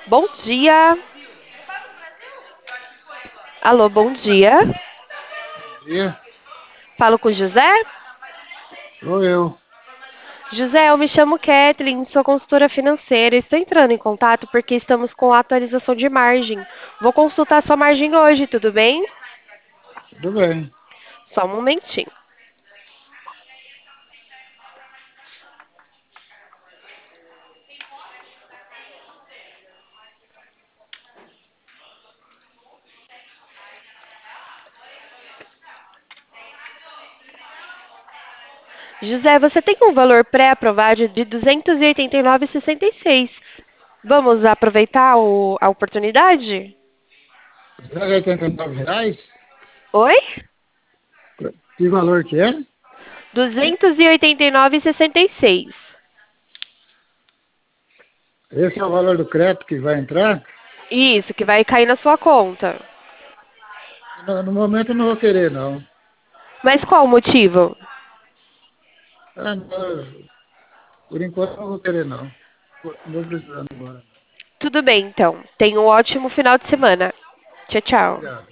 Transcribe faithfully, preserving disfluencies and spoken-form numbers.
Bom dia. Alô, bom dia. Dia, Falo com o José? sou eu. José, eu me chamo Kathleen, sou consultora financeira. Estou entrando em contato porque estamos com a atualização de margem. Vou consultar sua margem hoje, tudo bem? Tudo bem. Só um momentinho. José, você tem um valor pré-aprovado de duzentos e oitenta e nove vírgula sessenta e seis. Vamos aproveitar o- a oportunidade? duzentos e oitenta e nove reais? Oi? Que valor que é? duzentos e oitenta e nove vírgula sessenta e seis. Esse é o valor do crédito que vai entrar? Isso, que vai cair na sua conta. No, no momento eu não vou querer, não. Mas qual o motivo? Ah, não, por enquanto eu não vou querer, não. Não vou precisando agora. Tudo bem, então. Tenha um ótimo final de semana. Tchau, tchau. Obrigado.